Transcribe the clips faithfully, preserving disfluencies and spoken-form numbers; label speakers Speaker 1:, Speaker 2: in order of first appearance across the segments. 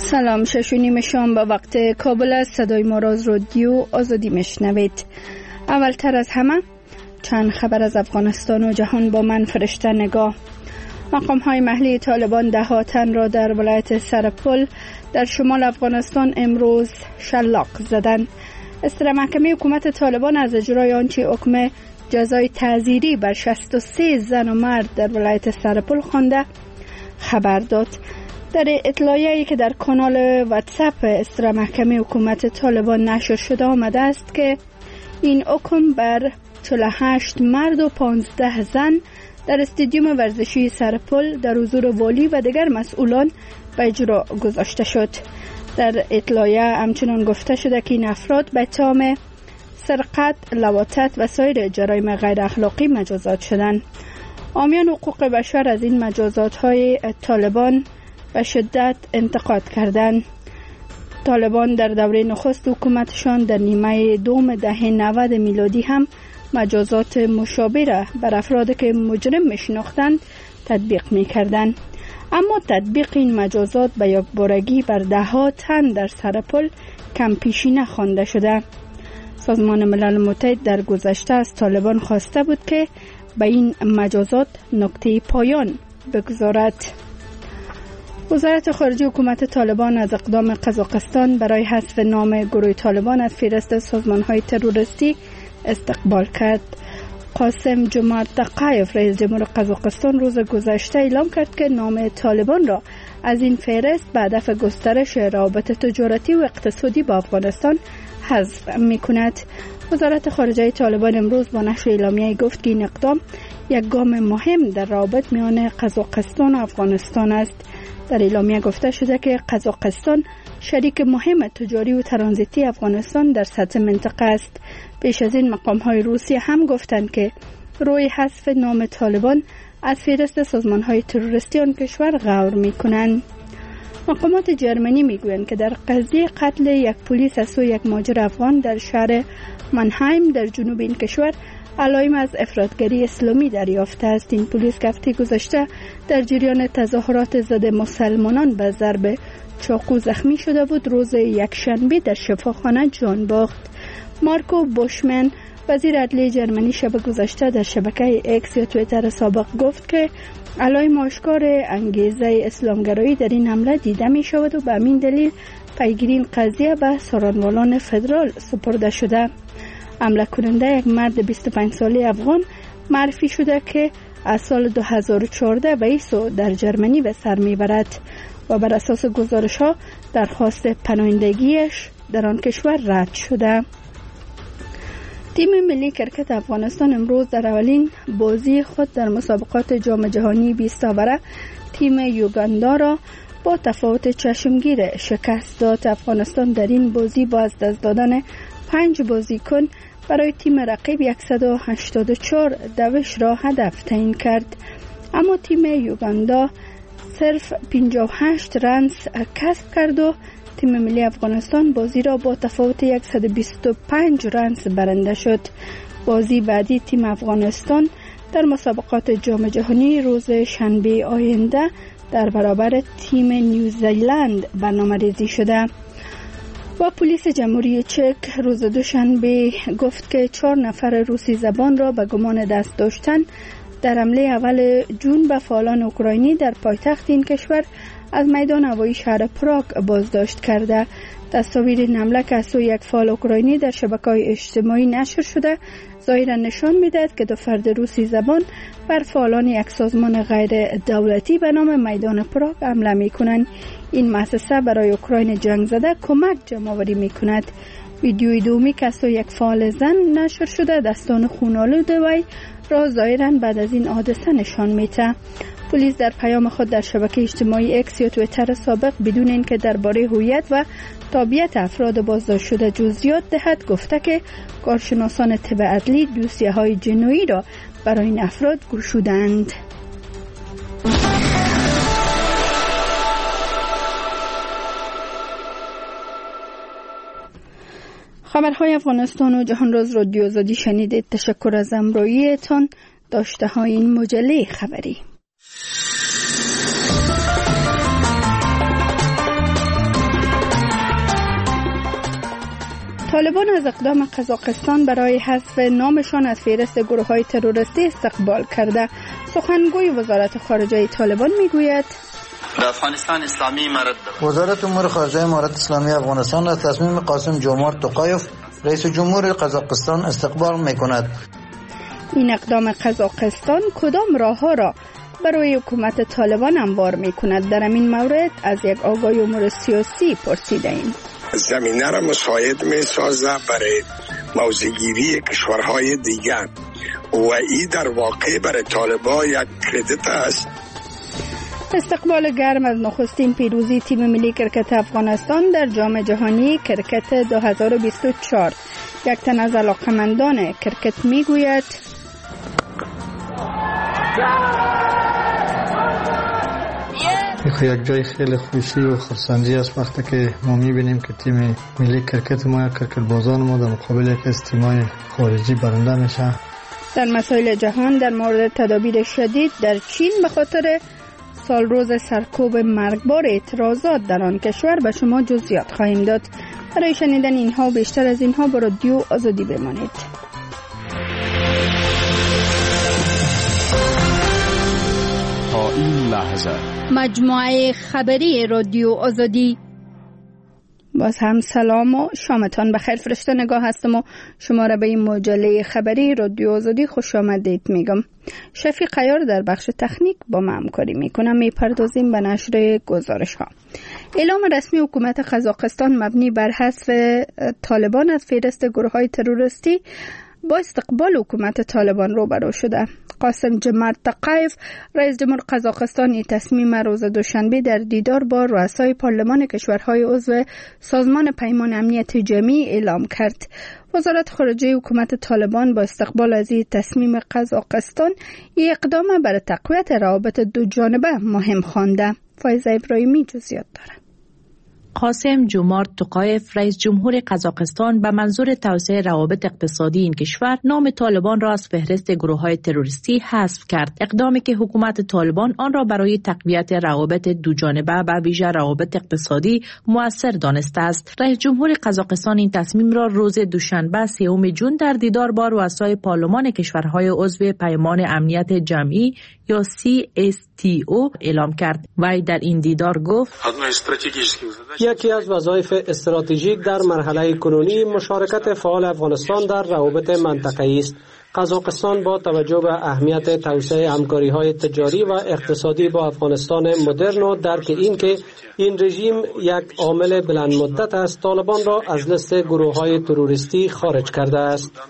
Speaker 1: سلام، شش و نیم شام به وقت کابل است. صدای ما را از رادیو آزادی میشنوید. اولتر از همه چند خبر از افغانستان و جهان با من فرشته نگاه. مقام های محلی طالبان ده ها تن را در ولایت سرپل در شمال افغانستان امروز شلاق زدند. اصطلاح محکمه حکومت طالبان از اجرای آنچه حکم جزای تعزیری بر شصت و سه زن و مرد در ولایت سرپل خوانده خبر داد. در اطلاعیه‌ای که در کانال واتساپ اصطلاح محکمه حکومت طالبان نشر شده آمده است که این حکم بر چهل و هشت مرد و پانزده زن در استادیوم ورزشی سرپل در حضور والی و دیگر مسئولان به اجرا گذاشته شد. در اطلاعیه همچنان گفته شده که این افراد به اتهام سرقت، لواطت و سایر جرایم غیر اخلاقی مجازات شدند. حامیان حقوق بشر از این مجازات های طالبان به شدت انتقاد کردند. طالبان در دوره نخست حکومتشان در نیمه دوم دهه نود میلادی هم مجازات مشابه را بر افرادی که مجرم میشناختند تطبیق میکردند، اما تطبیق این مجازات به یک بارگی بر ده ها تن در سرپل کم پیشینه خوانده شده. سازمان ملل متحد در گذشته از طالبان خواسته بود که به این مجازات نقطه پایان بگذارد. وزارت خارجه حکومت طالبان از اقدام قزاقستان برای حذف نام گروه طالبان از فهرست سازمان‌های تروریستی استقبال کرد. قاسم جمعت تقایف رئیس جمهور قزاقستان روز گذشته اعلام کرد که نام طالبان را از این فهرست به هدف گسترش روابط تجارتی و اقتصادی با افغانستان حذف می‌کند. وزارت خارجه طالبان امروز با نشر اعلامیه‌ای گفت که این اقدام یک گام مهم در روابط میان قزاقستان و افغانستان است. در اعلامیه گفته شده که قزاقستان شریک مهم تجاری و ترانزیتی افغانستان در سطح منطقه است. پیش از این مقام‌های روسیه هم گفتند که روی حذف نام طالبان از فهرست سازمان‌های تروریستی آن کشور غور می‌کنند. مقامات جرمنی می‌گویند که در قضیه قتل یک پلیس از سوی یک مهاجر افغان در شهر منهایم در جنوب این کشور علائم از افراطگری اسلامی دریافته است. این پلیس هفته گذشته در جریان تظاهرات ضد مسلمانان به ضرب چاقو زخمی شده بود. روز یکشنبه در شفاخانه جان باخت. مارکو بوشمن وزیر عدلیه جرمنی شب گذشته در شبکه اکس یا توییتر سابق گفت که علائم آشکار انگیزه اسلامگرایی در این حمله دیده می شود و به همین دلیل پیگیری این قضیه به سارنوالان فدرال سپرده شده. حمله کننده یک مرد بیست و پنج ساله افغان معرفی شده که از سال دو هزار و چهارده به این سو در جرمنی به سر میبرد و بر اساس گزارش ها درخواست پناهندگیش در آن کشور رد شده. تیم ملی کرکت افغانستان امروز در اولین بازی خود در مسابقات جام جهانی بیست آوره تیم یوگاندا را با تفاوت چشمگیر شکست داد. افغانستان در این بازی با از دست دادن پنج بازیکن برای تیم رقیب صد و هشتاد و چهار دوش را هدف تعیین کرد، اما تیم یوگاندا صرف پنجاه و هشت رنز کسب کرد و تیم ملی افغانستان بازی را با تفاوت صد و بیست و پنج رنز برنده شد. بازی بعدی تیم افغانستان در مسابقات جام جهانی روز شنبه آینده در برابر تیم نیوزیلند برنامه‌ریزی شده. و پلیس جمهوری چک روز دوشنبه گفت که چهار نفر روسی زبان را به گمان دست داشتن در حمله اول جون به فعالان اوکراینی در پایتخت این کشور از میدان هوایی شهر پراگ بازداشت کرده. تصاویر این حمله که از سوی یک فعال اوکراینی در شبکه‌های اجتماعی نشر شده ظاهرا نشان می‌دهد که دو فرد روسی زبان بر فعالان یک سازمان غیر دولتی به نام میدان پراگ حمله می‌کنند. این مؤسسه برای اوکراین جنگ زده کمک جمع‌آوری می‌کند. ویدیوی دومی که از سوی یک فعال زن نشر شده دستان خون‌آلود وی را ظاهرا بعد از این حادثه نشان می‌دهد. پلیس در پیام خود در شبکه اجتماعی اکس یا توییتر سابق بدون اینکه درباره هویت و تابعیت افراد بازداشت شده جزئیات دهد گفته که کارشناسان طب عدلی دوسیه‌های جنویی را برای این افراد گشودند. خبرهای افغانستان و جهان را از رادیو آزادی شنیدید. تشکر از همراهیتان. داشته های این مجله خبری. طالبان از اقدام قزاقستان برای حذف نامشان از فهرست گروه‌های تروریستی استقبال کرده. سخنگوی وزارت خارجه طالبان میگوید
Speaker 2: افغانستان اسلامی مرد
Speaker 3: وزارت امور خارجه امارت اسلامی افغانستان از تصمیم قاسم جمعت توقایف رئیس جمهور قزاقستان استقبال میکند.
Speaker 1: این اقدام قزاقستان کدام راه‌ها را برای حکومت طالبان هموار میکند؟ در این مورد از یک آگاه امور سیاسی پرسیدیم.
Speaker 4: زمینه را مساعد می سازه برای موضع‌گیری کشورهای دیگر و این در واقع برای طالبان یک کردیت است.
Speaker 1: استقبال گرم از نخستین پیروزی تیم ملی کرکت افغانستان در جام جهانی کرکت دو هزار و بیست و چهار. یک تن از علاقمندان کرکت میگوید
Speaker 5: یک جای خیلی خوشی و خرسندی است وقتی که ما میبینیم که تیم ملی کرکت ما کرکت بازان ما در مقابل یک از تیم‌های خارجی برنده میشه.
Speaker 1: در مسائل جهان در مورد تدابیر شدید در چین به خاطر سال روز سرکوب مرگبار اعتراضات در آن کشور به شما جزئیات خواهیم داد. برای شنیدن اینها و بیشتر از اینها با رادیو آزادی بمانید.
Speaker 6: تا این لحظه
Speaker 1: مجموعه خبری رادیو آزادی. باز هم سلام و شامتان بخیر. فرشته نگاه هستم و شما را به این مجله خبری رادیو آزادی خوش آمدید میگم. شفیق عیار در بخش تکنیک با ما همکاری میکنم. میپردازیم به نشر گزارش ها. اعلام رسمی حکومت قزاقستان مبنی بر حذف طالبان از فهرست گروه‌های تروریستی با استقبال حکومت طالبان روبرو شده. قاسم جمعت توقایف رئیس جمهور قزاقستان این تصمیم روز دوشنبه در دیدار با رؤسای پارلمان کشورهای عضو سازمان پیمان امنیت جمعی اعلام کرد. وزارت خارجه حکومت طالبان با استقبال از این تصمیم قزاقستان یک اقدام برای تقویت روابط دو جانبه مهم خوانده. فایزه ابراهیمی جزئیات دارد.
Speaker 7: قاسم جمعت توقایف رئیس جمهور قزاقستان به منظور توسعه روابط اقتصادی این کشور نام طالبان را از فهرست گروه‌های تروریستی حذف کرد. اقدامی که حکومت طالبان آن را برای تقویت روابط دوجانبه به ویژه روابط اقتصادی مؤثر دانسته است. رئیس جمهور قزاقستان این تصمیم را روز دوشنبه سوم ژوئن در دیدار با رؤسای پارلمان کشورهای عضو پیمان امنیت جمعی یا سی اس تی او اعلام کرد. وی در این دیدار گفت
Speaker 8: یکی از وظایف استراتژیک در مرحله کنونی مشارکت فعال افغانستان در روابط منطقه‌ای است. قزاقستان با توجه به اهمیت توسعه همکاری‌های تجاری و اقتصادی با افغانستان مدرن و درک این که این رژیم یک عامل بلند مدت است، طالبان را از لیست گروه‌های تروریستی خارج کرده است.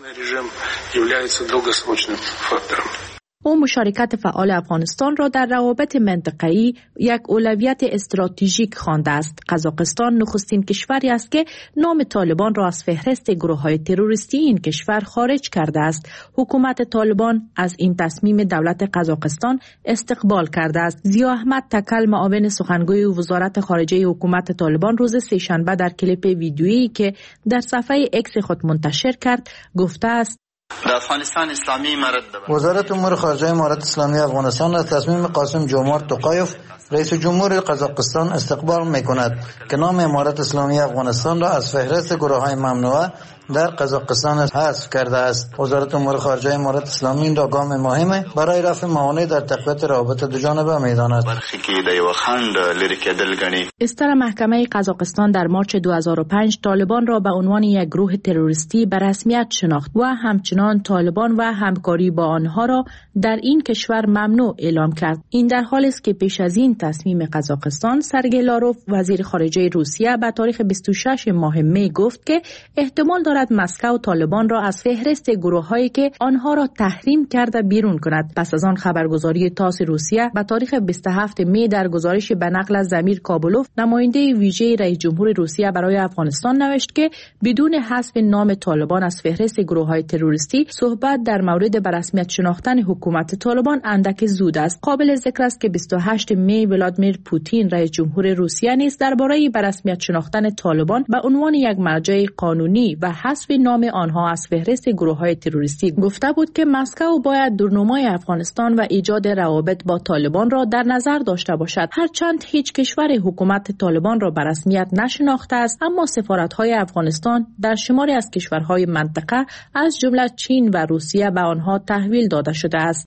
Speaker 7: او مشارکت فعال افغانستان را در روابط منطقه‌ای یک اولویت استراتژیک خوانده است. قزاقستان نخستین کشوری است که نام طالبان را از فهرست گروه‌های تروریستی این کشور خارج کرده است. حکومت طالبان از این تصمیم دولت قزاقستان استقبال کرده است. ضیا احمد تکل معاون سخنگوی وزارت خارجه حکومت طالبان روز سه‌شنبه در کلیپ ویدیویی که در صفحه اکس خود منتشر کرد گفته است
Speaker 2: در افغانستان اسلامی مرد
Speaker 3: وزارت امور خارجه امارت اسلامی افغانستان از تصمیم قاسم جمعت توقایف رئیس جمهور قزاقستان استقبال میکند که نام امارت اسلامی افغانستان را از فهرست گروه‌های ممنوعه در قزاقستان حذف کرده است. وزارت امور خارجه امارت اسلامی این را گام مهمه برای رفع موانع در تقویت روابط دو جانبه می‌داند.
Speaker 7: استر محکمه قزاقستان در مارچ دو هزار و پنج طالبان را به عنوان یک گروه تروریستی به رسمیت شناخت و همچنان طالبان و همکاری با آنها را در این کشور ممنوع اعلام کرد. این در حالی است که پیش از این تصمیم قزاقستان سرگئی لاروف وزیر خارجه روسیه به تاریخ بیست و شش ماه می گفت که احتمال دارد مسکو طالبان را از فهرست گروه‌هایی که آنها را تحریم کرده بیرون کند. پس از آن خبرگزاری تاس روسیه به تاریخ بیست و هفتم می در گزارش به نقل از زمیر کابلوف نماینده ویژه رئیس جمهور روسیه برای افغانستان نوشت که بدون حذف نام طالبان از فهرست گروه‌های تروریستی صحبت در مورد به رسمیت شناختن حکومت طالبان اندک زود است. قابل ذکر است که بیست و هشتم می ولادیمیر پوتین رئیس جمهور روسیه نیز درباره به رسمیت شناختن طالبان به عنوان یک مرجع قانونی و حذف نام آنها از فهرست گروه‌های تروریستی گفته بود که مسکو باید دورنمای افغانستان و ایجاد روابط با طالبان را در نظر داشته باشد. هرچند هیچ کشور حکومت طالبان را به رسمیت نشناخته است، اما سفارت‌های افغانستان در شماری از کشورهای منطقه از جمله چین و روسیه به آنها تحویل داده شده است.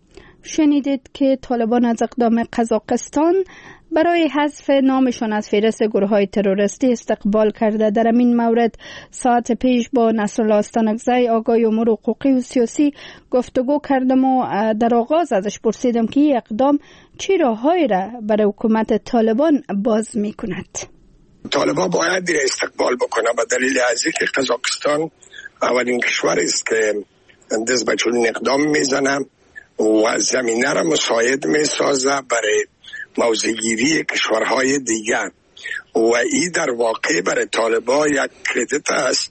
Speaker 1: شنیدید که طالبان از اقدام قزاقستان برای حذف نامشان از فهرست گروه‌های تروریستی استقبال کرده. در این مورد ساعت پیش با نصرالله استانکزی آقای امور حقوقی و سیاسی گفتگو کردم و در آغاز ازش پرسیدم که این اقدام چه راههایی را برای حکومت طالبان باز می‌کند.
Speaker 4: طالبان باید دیر استقبال بکنه به دلیل از اینکه قزاقستان اولین کشور است که دست به چنین اقدام میزنه و زمینه را مساعد میسازه برای موضع‌گیری کشورهای دیگر و این در واقع برای طالبان یک کردیت است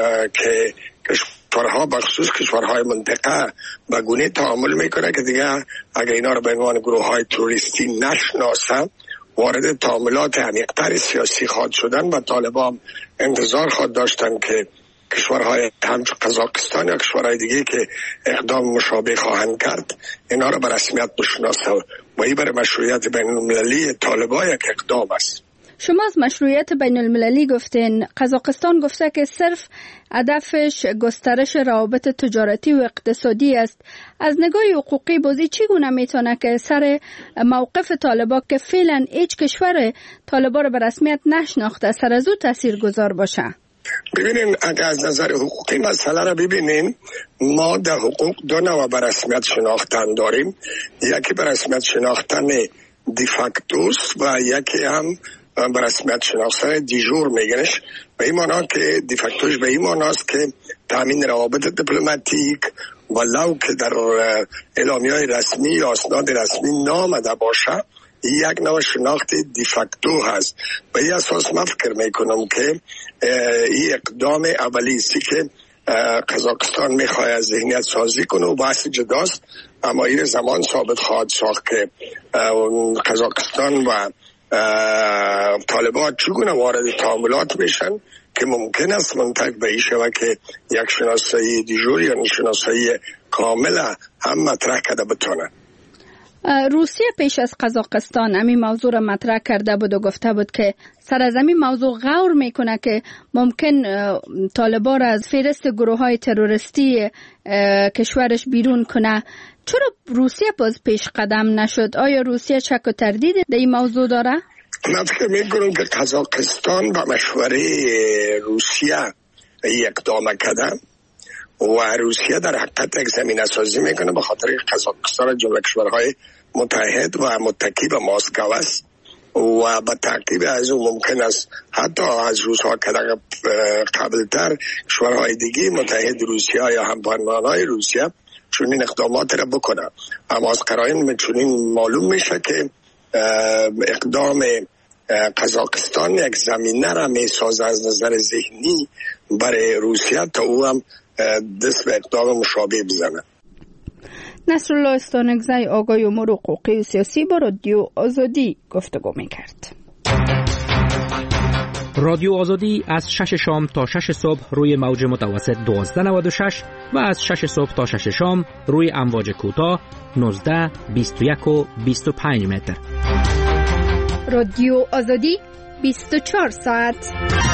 Speaker 4: که کشورها بخصوص کشورهای منطقه به گونه تعامل میکنه که دیگه اگر اینا را به عنوان گروه‌های تروریستی نشناسن وارد تعاملات عمیق‌تر سیاسی خواهد شدن و طالبان انتظار خواهد داشتن که کشورهای همچون قزاقستان یا کشورهای دیگه که اقدام مشابه خواهند کرد اینا را به رسمیت بشناسه و این برای مشروعیت بین المللی طالبان یک اقدام است.
Speaker 1: شما از مشروعیت بین المللی گفتین. قزاقستان گفته که صرف هدفش گسترش روابط تجارتی و اقتصادی است. از نگاه حقوقی بازی چگونه میتونه که سر موقف طالبان که فعلا هیچ کشور طالبان را به رسمیت نشناخته سر از او تاثیرگذار باشه؟
Speaker 4: ببینین اگر از نظر حقوقی مسئله را ببینین، ما در حقوق دو نوع به رسمیت شناختن داریم. یکی به رسمیت شناختن دیفاکتوس و یکی هم به رسمیت شناختن دیجور میگنش. به این معنی که دیفاکتوش به این معنی است که تامین روابط دیپلماتیک ولو که در اعلامیه‌های رسمی یا اسناد رسمی نامده باشه یک نوع شناخت دیفاکتو هست. به این اساس من فکر میکنم که این اقدام اولی است که قزاقستان میخواد از ذهنیت سازی کنه و بحث جداست، اما این زمان ثابت خواهد ساخت که قزاقستان و طالبان چگونه وارد تعاملات میشن که ممکن است منتج به این شود که یک شناسایی دیجور یا شناسایی کامل هم مطرح کرده بتونه.
Speaker 1: روسیه پیش از قزاقستان همین موضوع را مطرح کرده بود و گفته بود که سر از همین موضوع غور میکنه که ممکن طالبان را از فهرست گروه های تروریستی کشورش بیرون کنه. چرا روسیه باز پیش قدم نشد؟ آیا روسیه شک و تردید در این موضوع داره؟
Speaker 4: من فکر میکنم که قزاقستان با مشوره روسیه اقدام کرده و روسیه در حقیقت یک زمینه سازی میکنه به خاطر قزاقستان جمله کشورهای متحد و متکی به مسکو است و به تعقیب از اون ممکن است حتی از روس‌ها که قبلتر کشورهای دیگه متحد روسیه یا همپیمانان روسیه چنین اقدامات را بکنه. اما از قرائن چنین معلوم میشه که اقدام قزاقستان یک زمینه را میسازه از نظر ذهنی برای روسیه تا او هم دست به اقدام مشابه بزنه.
Speaker 1: نصرالله استانکزی آقای امور حقوقی و سیاسی با رادیو آزادی گفتگو میکرد.
Speaker 9: رادیو آزادی از شش شام تا شش صبح روی موج متوسط دوازده نود و شش و از شش صبح تا شش شام روی امواج کوتاه نوزده، بیست و یک و بیست و پنج متر.
Speaker 1: رادیو آزادی بیست و چهار ساعت.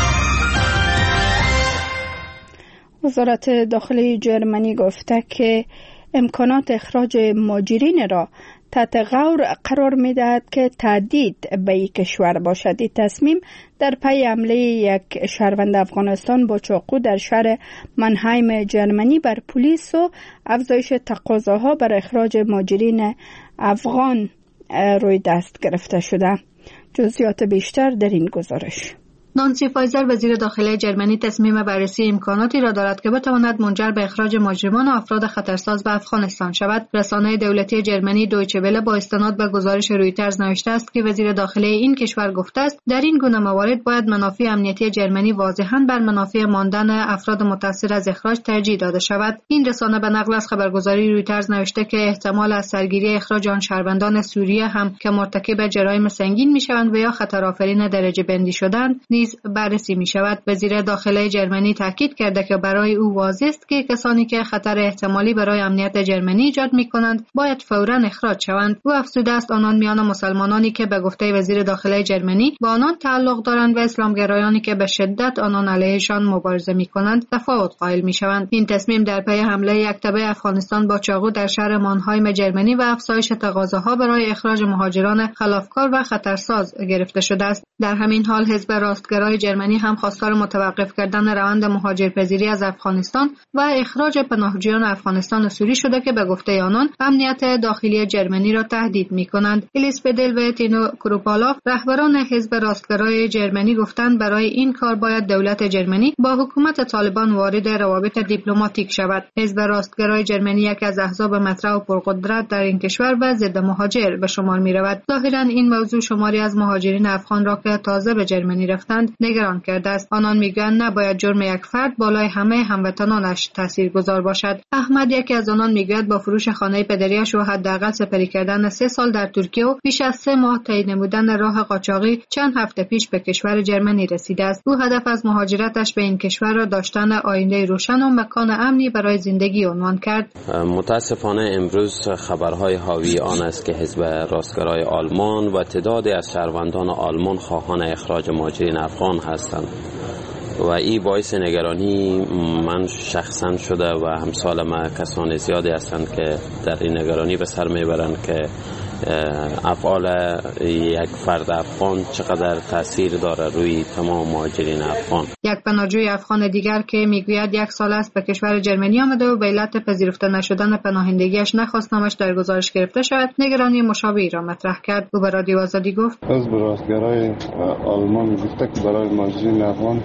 Speaker 1: وزارت داخلی جرمنی گفته که امکانات اخراج مهاجرین را تحت غور قرار می‌دهد که تهدید به یک کشور باشد. این تصمیم در پی حمله یک شهروند افغانستان با چاقو در شهر منهایم جرمنی بر پلیس و افزایش تقاضاها برای اخراج مهاجرین افغان روی دست گرفته شده. جزئیات بیشتر در این گزارش.
Speaker 10: نانسی فایزر وزیر داخلی جرمنی تصمیم بررسی امکاناتی را دارد که بتواند منجر به اخراج مجرمان و افراد خطرساز به افغانستان شود. رسانه دولتی جرمنی دویچه وله با استناد به گزارش رویترز نوشته است که وزیر داخلی این کشور گفته است در این گونه موارد باید منافع امنیتی جرمنی واضحاً بر منافع ماندن افراد متاثر از اخراج ترجیح داده شود. این رسانه به نقل از خبرگزاری رویترز نوشته که احتمال از سرگیری اخراج آن شهروندان سوریه هم که مرتکب جرایم سنگین میشوند و یا خطر آفرین درجه بندی شدند نیز بررسی می شود. وزیر داخله جرمنی تاکید کرده که برای او واضح است که کسانی که خطر احتمالی برای امنیت جرمنی ایجاد می کنند باید فوراً اخراج شوند. او افزوده است آنان میان مسلمانانی که به گفته وزیر داخله جرمنی با آنان تعلق دارند و اسلامگرایانی که به شدت آنان علیهشان مبارزه می کنند تفاوت قائل می شوند. این تصمیم در پی حمله یک تبع افغانستان با چاقو در شهر مانهایم جرمنی و افزایش تقاضاها برای اخراج مهاجران خلافکار و خطرساز گرفته شده است. در همین حال حزب راستگرای جرمنی هم خواستار متوقف کردن روند مهاجرپذیری از افغانستان و اخراج پناهجویان افغانستان سوری شده که به گفته آنان امنیت داخلی جرمنی را تهدید می‌کنند. الیس بدل و تینو کروپالاف رهبران حزب راستگرای جرمنی گفتند برای این کار باید دولت جرمنی با حکومت طالبان وارد روابط دیپلماتیک شود. حزب راستگرای جرمنی یکی از احزاب مطرح و پرقدرت در این کشور و ضد مهاجر به شمار می‌رود. ظاهراً این موضوع شماری از مهاجرین افغان را که تازه به جرمنی رفتند نگران کرده است. آنان میگویند نباید جرم یک فرد بالای همه هموطنانش تاثیرگذار باشد. احمد یکی از آنان میگوید با فروش خانه پدریش و حداقل سپری کردن سه سال در ترکیه و بیش از سه ماه طی نمودن راه قاچاقی چند هفته پیش به کشور جرمنی رسیده است. او هدف از مهاجرتش به این کشور را داشتن آینده روشن و مکان امنی برای زندگی عنوان کرد.
Speaker 11: متاسفانه امروز خبرهای حاوی آن است که حزب راستگرای آلمان و تعدادی از شهروندان آلمان خواهان اخراج مهاجرین افغان هستند و این باعث نگرانی من شخصا شده و همسال ما کسان زیادی هستند که در این نگرانی به سر میبرند که افعال یک فرد افغان چقدر تاثیر داره روی تمام مهاجرین افغان.
Speaker 10: یک پناهجوی افغان دیگر که میگوید یک سال است به کشور جرمنی آمده و به علت پذیرفته نشدن پناهندگیش نخواست نامش در گزارش گرفته شود نگرانی مشابهی را مطرح کرد. او به رادیو آزادی گفت
Speaker 12: حزب راستگرای آلمان گفته که برای مهاجرین افغان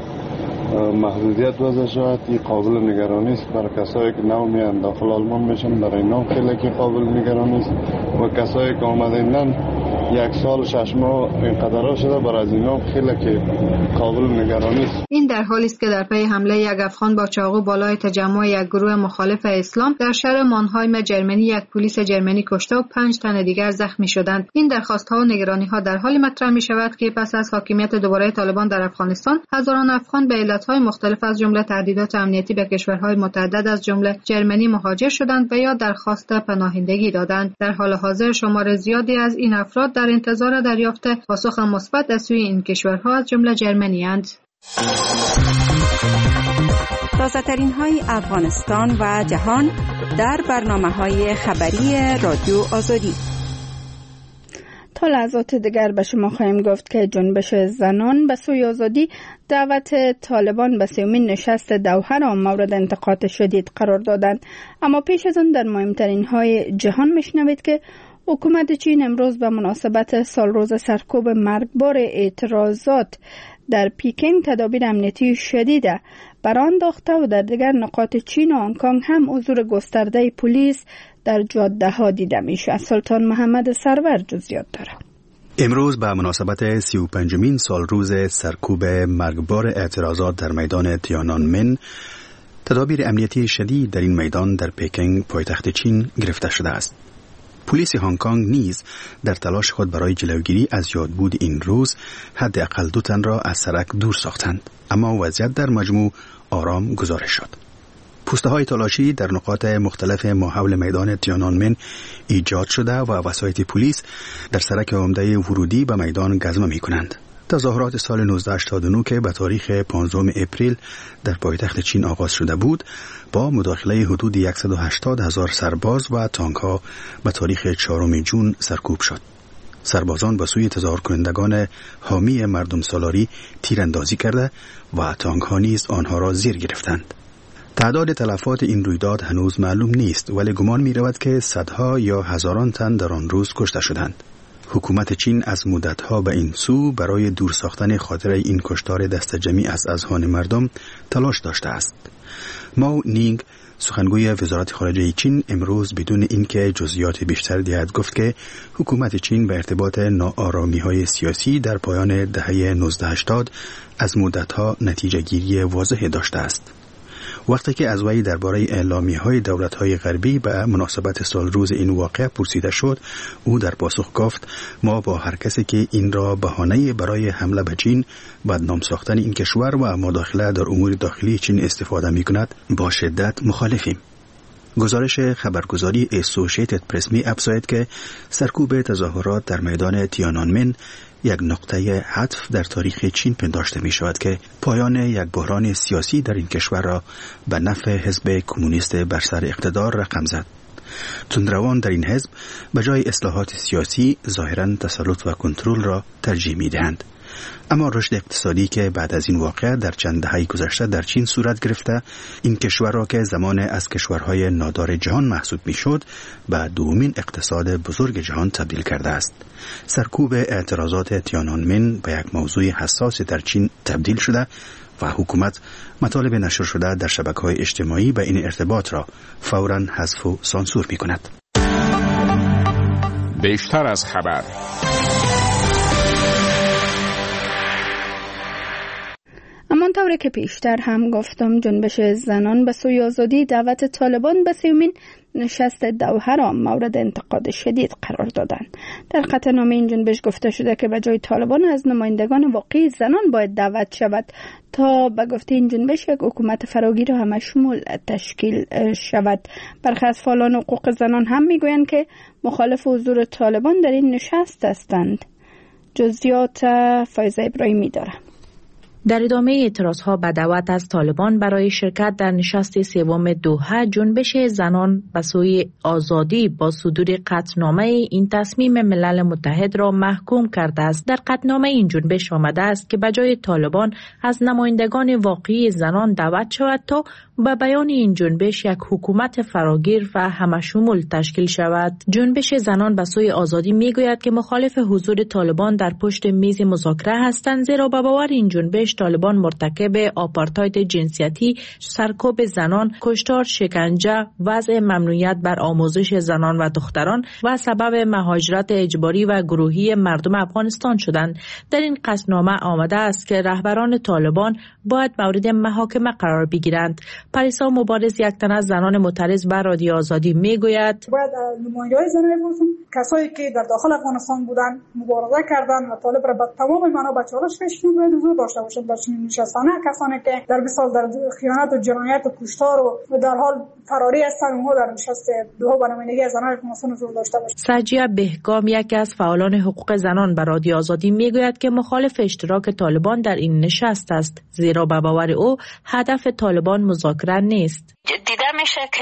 Speaker 12: محدودیت وضع شود. این قابل نگرانی است برای کسایی که نو میان داخل آلمان میشن، برای اینا خیلی که قابل نگرانی است و کسایی که آمدن یک سال شش ماه اینقدر شده برای از اینا خیلی که قابل نگرانی است.
Speaker 10: این در حالی است که در پی حمله یک افغان با چاقو بالای تجمع یک گروه مخالف اسلام در شهر مانهایم جرمنی یک پلیس جرمنی کشته و پنج تن دیگر زخمی شدند. این درخواست ها و نگرانی ها در حالی مطرح می شود که پس از حاکمیت دوباره طالبان در افغانستان هزاران افغان به علتهای مختلف از جمله تهدیدات امنیتی به کشورهای متعدد از جمله جرمنی مهاجر شدند و یا درخواست پناهندگی دادند. در حال حاضر شمار زیادی از این افراد در انتظار دریافت پاسخ مثبت از سوی این کشورها از جمله جرمنی اند.
Speaker 13: تازه‌ترین های افغانستان و جهان در برنامه‌های خبری رادیو آزادی.
Speaker 1: تا لحظات دیگر به شما خواهیم گفت که جنبش زنان به سوی آزادی دعوت طالبان به سومین نشست دوحه را مورد انتقاد شدید قرار دادند. اما پیش از آن در مهمترین های جهان میشنوید که حکومت چین امروز به مناسبت سالروز سرکوب مرگبار اعتراضات در پیکینگ تدابیر امنیتی شدید برانداخته و در دیگر نقاط چین و هنگ کنگ هم حضور گسترده پلیس در جاده ها دیده میشه. سلطان محمد سرور جزئیات داره.
Speaker 14: امروز به مناسبت سی و پنجمین سالروز سرکوب مرگبار اعتراضات در میدان تیانانمن تدابیر امنیتی شدید در این میدان در پیکینگ پایتخت چین گرفته شده است. پلیس هنگ کنگ نیز در تلاش خود برای جلوگیری از یادبود این روز حداقل دو تن را از سرک دور ساختند، اما وضعیت در مجموع آرام گزارش شد. پوسته های تلاشی در نقاط مختلف ماحول میدان تیانانمن ایجاد شده و وسایط پلیس در سرک عمده ورودی به میدان گزمه می کنند. تظاهرات سال نوزده هشتاد و نه که به تاریخ پانزدهم اپریل در پایتخت چین آغاز شده بود با مداخله حدود صد و هشتاد هزار سرباز و تانک ها به تاریخ چهارم ژوئن سرکوب شد. سربازان به سوی تظاهر کنندگان حامی مردم سالاری تیراندازی کرده و تانک ها نیز آنها را زیر گرفتند. تعداد تلفات این رویداد هنوز معلوم نیست، ولی گمان می رود که صدها یا هزاران تن در آن روز کشته شدند. حکومت چین از مدتها به این سو برای دور ساختن خاطره این کشتار دست جمعی از اذهان مردم تلاش داشته است. ماو نینگ سخنگوی وزارت خارجه چین امروز بدون اینکه جزئیات بیشتر دهد گفت که حکومت چین به ارتباط ناآرامی‌های سیاسی در پایان دهه نوزده هشتاد از مدتها نتیجه گیری واضح داشته است. وقتی که از وی درباره اعلامیه‌های دولت‌های غربی به مناسبت سال روز این واقعه پرسیده شد، او در پاسخ گفت ما با هر کسی که این را بهانه برای حمله به چین، بدنام ساختن این کشور و مداخله در امور داخلی چین استفاده می‌کند با شدت مخالفیم. گزارش خبرگزاری اسوسییتد پرس می افزاید که سرکوب تظاهرات در میدان تیانانمن یک نقطه عطف در تاریخ چین پنداشته می شود که پایان یک بحران سیاسی در این کشور را به نفع حزب کمونیست بر سر اقتدار رقم زد. تندروان در این حزب به جای اصلاحات سیاسی ظاهراً تسلط و کنترل را ترجیح می دهند. اما رشد اقتصادی که بعد از این واقعه در چند دهه گذشته در چین صورت گرفته، این کشور را که زمان از کشورهای نادار جهان محسوب میشد به دومین اقتصاد بزرگ جهان تبدیل کرده است. سرکوب اعتراضات تیانانمن به یک موضوع حساس در چین تبدیل شده و حکومت مطالب نشر شده در شبکه‌های اجتماعی به این ارتباط را فوراً حذف و سانسور می‌کند.
Speaker 6: بیشتر از خبر.
Speaker 1: همانطور که پیشتر هم گفتم، جنبش زنان به سوی آزادی دعوت طالبان به سومین نشست دوحه را مورد انتقاد شدید قرار دادند. در قطعنامه این جنبش گفته شده که به جای طالبان از نمایندگان واقعی زنان باید دعوت شود تا به گفته این جنبش یک حکومت فراگیر و همه شمول تشکیل شود. برخی از فعالان حقوق زنان هم میگویند که مخالف حضور طالبان در این نشست هستند. جزئیات فایزه ابراهیمی دارد.
Speaker 7: در ادامه اعتراضها به دعوت از طالبان برای شرکت در نشست سوم دوحه، جنبش زنان به سوی آزادی با صدور قطعنامه این تصمیم ملل متحد را محکوم کرده است. در قطعنامه این جنبش آمده است که به جای طالبان از نمایندگان واقعی زنان دعوت شود تا به بیان این جنبش یک حکومت فراگیر و همشمول تشکیل شود. جنبش زنان به سوی آزادی میگوید که مخالف حضور طالبان در پشت میز مذاکره هستند، زیرا به باور این جنبش طالبان مرتکب آپارتاید جنسیتی، سرکوب زنان، کشتار، شکنجه، وضع ممنوعیت بر آموزش زنان و دختران و سبب مهاجرت اجباری و گروهی مردم افغانستان شدند. در این قطعنامه آمده است که رهبران طالبان باید مورد محاکمه قرار بگیرند. پریسا مبارز، یک تن از زنان معترض بر رادیو آزادی، میگوید
Speaker 15: باید نمایندگان زنان افغانستان، کسایی که در داخل افغانستان بودن، مبارزه کردند و طالب را به تمام معنا به چالش کشیدند، باید حضور داشته باشند در چنین نشستانه. کسانی که در مثال در خیانت و جنایت و کشتار و در حال فراری هستند، اونها در نشست دوحه به نمایندگی زنان افغانستان حضور داشته باشند.
Speaker 7: سجیه بهگام، یکی از فعالان حقوق زنان بر رادیو آزادی، میگوید که مخالف اشتراک طالبان در این نشست است، زیرا به باور او هدف طالبان مذاکره نیست.
Speaker 16: دیده میشه که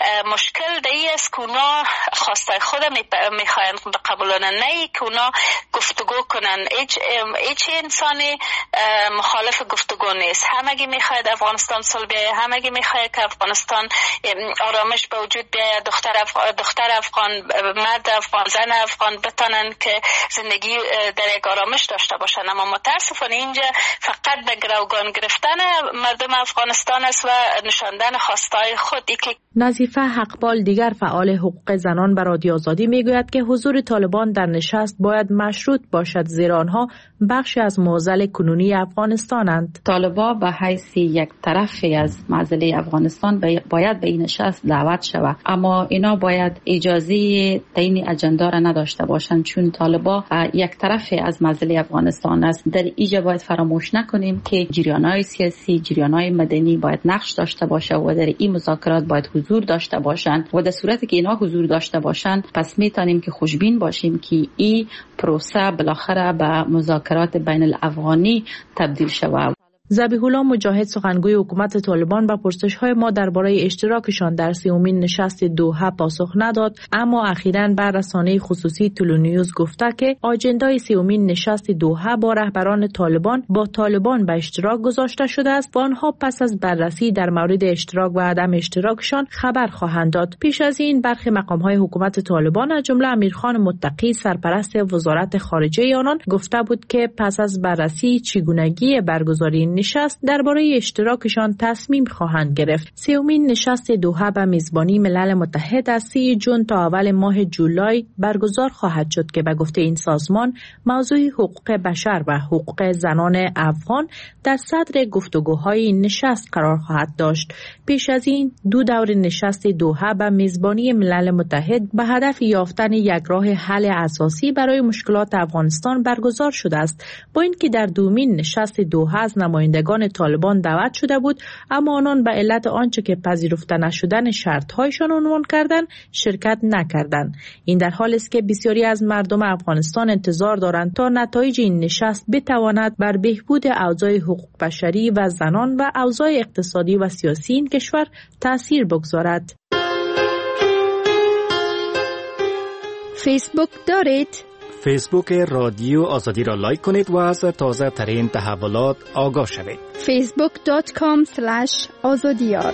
Speaker 16: مشکل دی است که اونا خواسته خود میخواین قبولانه، نه که اونا گفتگو کنن. هیچ هیچ انسانی مخالف گفتگو نیست. همگی میخواید افغانستان صلح بیاید، همگی میخواید که افغانستان آرامش به وجود بیاید، دختر افغان دختر افغان مرد افغان زن افغان بتونن که زندگی در یک آرامش داشته باشن. اما متاسفانه اینجا فقط به گروگان گرفتن مردم افغانستان است و نشاندن خواستای خودی. که
Speaker 7: نظیفه حقپال، دیگر فعال حقوق زنان بر رادیو آزادی، میگوید که حضور طالبان در نشست باید مشروط باشد، زیرا آنها بخشی از معضل کنونی افغانستانند.
Speaker 17: طالبان به حیث یک طرفی از معضله افغانستان باید به این نشست دعوت شود، اما اینا باید اجازه تعیین اجندا را نداشته باشند، چون طالبان یک طرفی از معضله افغانستان است. در اینجا باید فراموش نکنیم که جریان‌های سیاسی، جریان‌های مدنی باید نقش داشته باشه و در این مذاکرات باید حضور داشته باشند و در صورتی که اینا حضور داشته باشند، پس میتونیم که خوشبین باشیم که این پروسه بالاخره به مذاکرات بین الافغانی تبدیل شود.
Speaker 7: ذبیح الله مجاهد، سخنگوی حکومت طالبان، به پرسش‌های ما درباره اشتراکشان در سومین نشست دوحه پاسخ نداد، اما اخیراً به رسانه خصوصی تولو نیوز گفته که آجندای سومین نشست دوحه با رهبران طالبان با طالبان به اشتراک گذاشته شده است و آنها پس از بررسی در مورد اشتراک و عدم اشتراکشان خبر خواهند داد. پیش از این برخی مقام‌های حکومت طالبان از جمله امیرخان متقی، سرپرست وزارت خارجه آنان، گفته بود که پس از بررسی چگونگی برگزاری نشست درباره اشتراکشان تصمیم خواهند گرفت. سومین نشست دوحه به میزبانی ملل متحد از سی جون تا اول ماه جولای برگزار خواهد شد که به گفته این سازمان موضوع حقوق بشر و حقوق زنان افغان در صدر گفتگوهای این نشست قرار خواهد داشت. پیش از این دو دور نشست دوحه به میزبانی ملل متحد به هدف یافتن یک راه حل اساسی برای مشکلات افغانستان برگزار شده است. با اینکه در دومین نشست دوحه از نمایندگان طالبان دعوت شده بود، اما آنان به علت آنچه که پذیرفته نشدن شرط‌هایشان عنوان کردند شرکت نکردند. این در حالی است که بسیاری از مردم افغانستان انتظار دارند تا نتایج این نشست بتواند بر بهبود اوضاع حقوق بشری و زنان و اوضاع اقتصادی و سیاسی این کشور تأثیر بگذارد.
Speaker 1: فیسبوک دارید؟
Speaker 9: فیسبوک رادیو آزادی را لایک کنید و از تازه ترین تحولات آگاه شوید.
Speaker 1: فیسبوک دات کام اسلش آزادیار.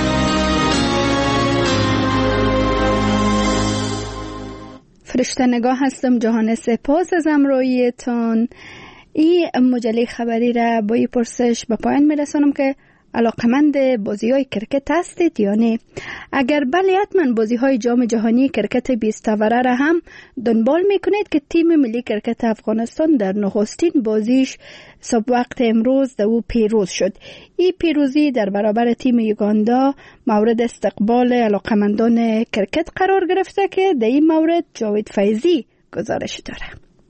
Speaker 1: فرشته نگاه هستم. جهان سپاس از همراهیتان. این مجله خبری را با این پرسش به پایان میرسانم که علاقمند بازی های کرکت هستید یا نه؟ اگر بله، حتما بازی های جام جهانی کرکت بیست اوره را هم دنبال میکنید که تیم ملی کرکت افغانستان در نخستین بازیش صبح وقت امروز در او پیروز شد. این پیروزی در برابر تیم یوگاندا مورد استقبال علاقمندان کرکت قرار گرفته که در این مورد جاوید فیضی گزارش داره.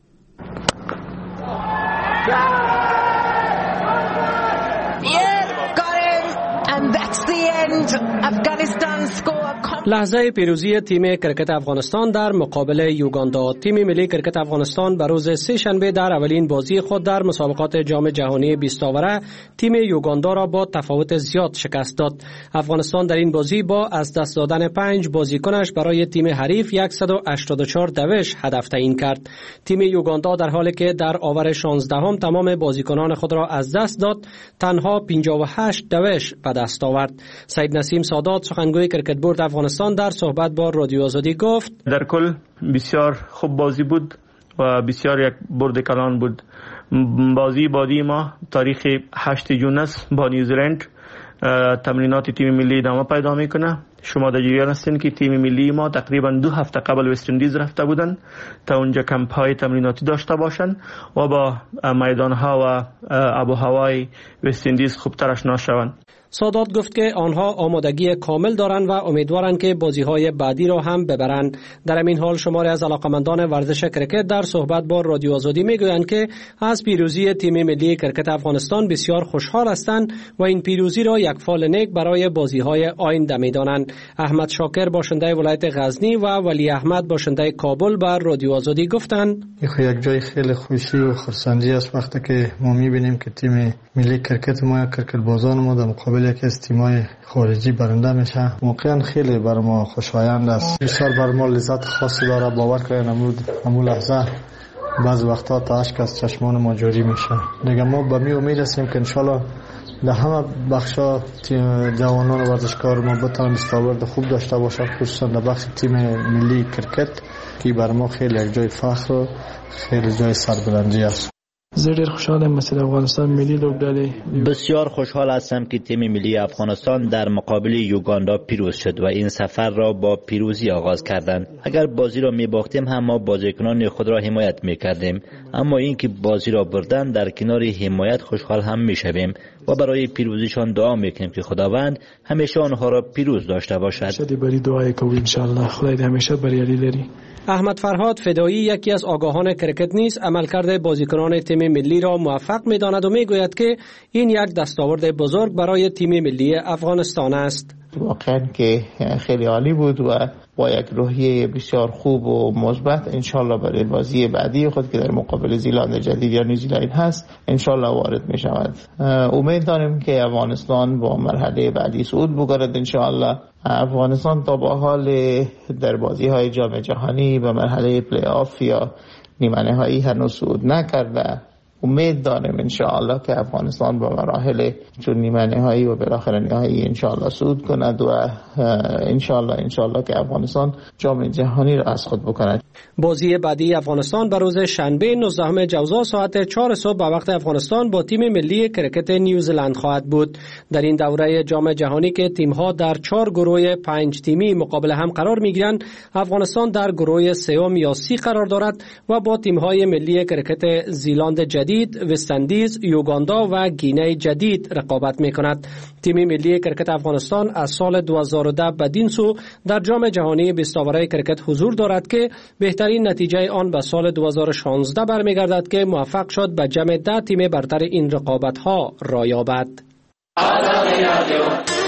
Speaker 8: لحظه پیروزی تیم کرکت افغانستان در مقابل یوگاندا. تیم ملی کرکت افغانستان بر روز سه شنبه در اولین بازی خود در مسابقات جام جهانی بیست اوره تیم یوگاندا را با تفاوت زیاد شکست داد. افغانستان در این بازی با از دست دادن پنج بازیکنش برای تیم حریف صد و هشتاد و چهار دوش هدف تعیین کرد. تیم یوگاندا در حالی که در آور شانزدهم تمام بازیکنان خود را از دست داد، تنها پنجاه و هشت دوش به دست آورد. سید نسیم سادات سخنگوی کرکت بورد افغانستان در صحبت با رادیو آزادی گفت:
Speaker 18: در کل بسیار خوب بازی بود و بسیار یک برد کلان بود. بازی بعدی ما تاریخ هشت جون است با نیوزیلند. تمرینات تیم ملی ادامه پیدا میکنه. شما در جریان هستین که تیم ملی ما تقریبا دو هفته قبل وست اندیز رفته بودن تا اونجا کمپ های تمریناتی داشته باشن و با میدان ها و آب و هوای وست اندیز خوبتر آشنا شوند.
Speaker 8: سادات گفت که آنها آمادگی کامل دارند و امیدوارند که بازی‌های بعدی را هم ببرند. در این حال شماری از علاقمندان ورزش کرکت در صحبت با رادیو آزادی میگویند که از پیروزی تیم ملی کرکت افغانستان بسیار خوشحال هستند و این پیروزی را یک فال نیک برای بازی‌های آینده می‌دانند. احمد شاکر باشنده ولایت غزنی و ولی احمد باشنده کابل بر رادیو آزادی گفتند:
Speaker 5: این یک جای خیلی خوشی و خرسندی است وقتی که ما می‌بینیم که تیم ملی کرکت ما کرکت بازان ما در مقابل یکی از تیم‌های خارجی برنده میشه. واقعا خیلی بر ما خوشایند است. بسیار بر ما لذت خاصی داره. باور کنید همون لحظه بعض وقتا تا اشک از چشمان ما جاری میشه. دیگه ما به می امید هستیم که انشالله در همه بخشا جوانان و ورزشکار ما بتوان دستاورد خوب داشته باشند، خصوصا در بخش تیم ملی کرکت که بر ما خیلی یک جای فخر و خیلی جای سربلندی است.
Speaker 19: زه ډېر خوشحاله یم چې د افغانستان ملي لوبډلې
Speaker 20: بسیار خوشحال هستم که تیم ملی افغانستان در مقابل یوگاندا پیروز شد و این سفر را با پیروزی آغاز کردند. اگر بازی را می‌باختیم هم ما بازیکنان خود را حمایت می‌کردیم، اما اینکه بازی را بردن در کنار حمایت خوشحال هم می‌شویم و برای پیروزیشان دعا می‌کنیم که خداوند همیشه آنها را پیروز داشته باشد.
Speaker 19: شدی بری دعای کوي ان شاء الله خدای دې همیشه بریالي لري.
Speaker 8: احمد فرهاد فدایی یکی از آگاهان کرکت نیز عملکرد بازیکنان تیم ملی را موفق می‌داند و می‌گوید که این یک دستاورد بزرگ برای تیم ملی افغانستان است.
Speaker 21: واقعا که خیلی عالی بود و با یک روحیه بسیار خوب و مثبت انشالله برای بازی بعدی خود که در مقابل زیلند جدید یا نیوزیلند هست انشالله وارد می شود. امید داریم که افغانستان با مرحله بعدی صعود بگیرد. انشالله افغانستان تا به حال در بازی های جام جهانی به مرحله پلی آف یا نیمه نهایی هنوز صعود نکرده. امید داریم ان شاء الله که افغانستان با مراحل چون نیمه نهایی و بالاخره نهایی ان شاء الله صعود کند و ان شاء الله ان شاء الله که افغانستان جام جهانی را از خود بکند.
Speaker 8: بازی بعدی افغانستان به روز شنبه نوزدهم جوزا ساعت چهار صبح به وقت افغانستان با تیم ملی کرکت نیوزلند خواهد بود. در این دوره جام جهانی که تیم‌ها در چهار گروه پنج تیمی مقابل هم قرار می‌گیرند، افغانستان در گروه سوم یا سی قرار دارد و با تیم‌های ملی کرکت زیلند جدید، وست‌اندیز، یوگاندا و گینه جدید رقابت می‌کند. تیم ملی کرکت افغانستان از سال دو هزار و ده بدین سو در جام جهانی بیست آوره کرکت حضور دارد که بهترین نتیجه آن به سال دو هزار و شانزده برمیگردد که موفق شد به جمع ده تیم برتر این رقابت‌ها را یابد.